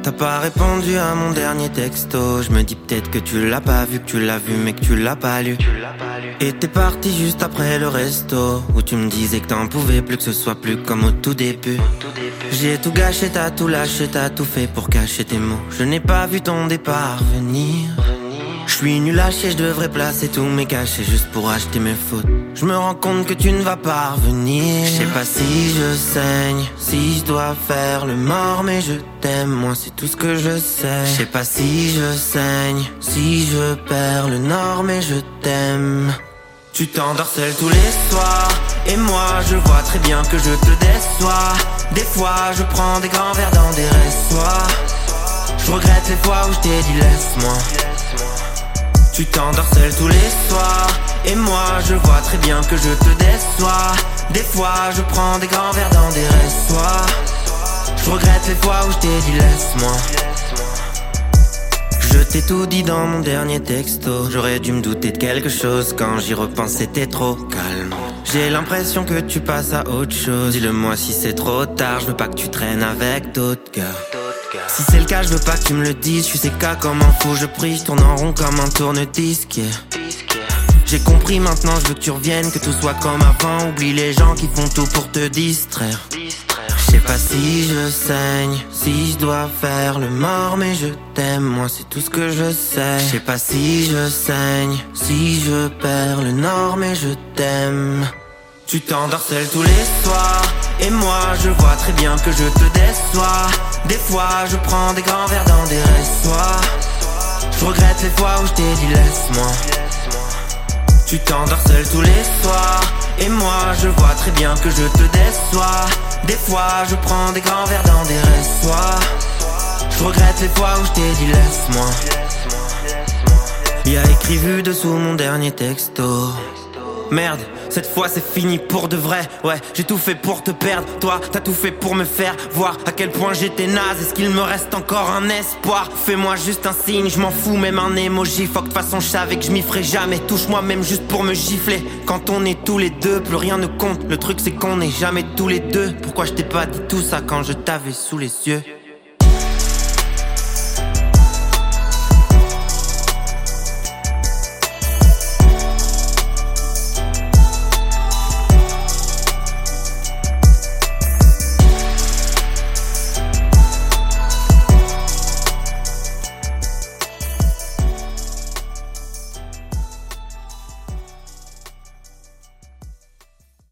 T'as pas répondu à mon dernier texto. Je me dis peut-être que tu l'as pas vu, que tu l'as vu mais que tu l'as pas lu. Et t'es parti juste après le resto, où tu me disais que t'en pouvais plus, que ce soit plus comme au tout début. J'ai tout gâché, t'as tout lâché, t'as tout fait pour cacher tes mots. Je n'ai pas vu ton départ venir. Je suis nul à chier, je devrais placer tous mes cachets juste pour acheter mes fautes. Je me rends compte que tu ne vas pas revenir. Je sais pas si je saigne, si je dois faire le mort, mais je t'aime, moi c'est tout ce que je sais. Je sais pas si je saigne, si je perds le nord, mais je t'aime. Tu t'endors seul tous les soirs, et moi je vois très bien que je te déçois. Des fois je prends des grands verres dans des ressoirs. Je regrette les fois où je t'ai dit laisse-moi. Tu t'endors seul tous les soirs, et moi je vois très bien que je te déçois. Des fois je prends des grands verres dans des ressoirs. Je regrette les fois où je t'ai dit laisse-moi. Je t'ai tout dit dans mon dernier texto. J'aurais dû me douter de quelque chose. Quand j'y repense c'était trop calme. J'ai l'impression que tu passes à autre chose. Dis-le-moi si c'est trop tard. Je veux pas que tu traînes avec d'autres gars. Si c'est le cas, je veux pas que tu me le dises. Je suis ces cas comme un fou, je prie. Je tourne en rond comme un tourne-disque, yeah. J'ai compris maintenant, je veux que tu reviennes, que tout soit comme avant. Oublie les gens qui font tout pour te distraire. Je sais pas si je saigne, si je dois faire le mort, mais je t'aime, moi c'est tout ce que je sais. Je sais pas si je saigne, si je perds le nord, mais je t'aime. Tu t'endors seul tous les soirs, et moi je vois très bien que je te déçois. Des fois je prends des grands verres dans des ressoirs. Je regrette les fois où je t'ai dit laisse-moi. Tu t'endors seul tous les soirs, et moi je vois très bien que je te déçois. Des fois je prends des grands verres dans des ressoirs. Je regrette les fois où je t'ai dit laisse-moi. Y'a écrit vu dessous mon dernier texto. Merde, cette fois c'est fini pour de vrai. Ouais, j'ai tout fait pour te perdre. Toi, t'as tout fait pour me faire voir à quel point j'étais naze. Est-ce qu'il me reste encore un espoir? Fais-moi juste un signe, je m'en fous, même un emoji. Fuck, de toute façon je savais que je m'y ferais jamais. Touche-moi même juste pour me gifler. Quand on est tous les deux, plus rien ne compte. Le truc c'est qu'on n'est jamais tous les deux. Pourquoi je t'ai pas dit tout ça quand je t'avais sous les yeux?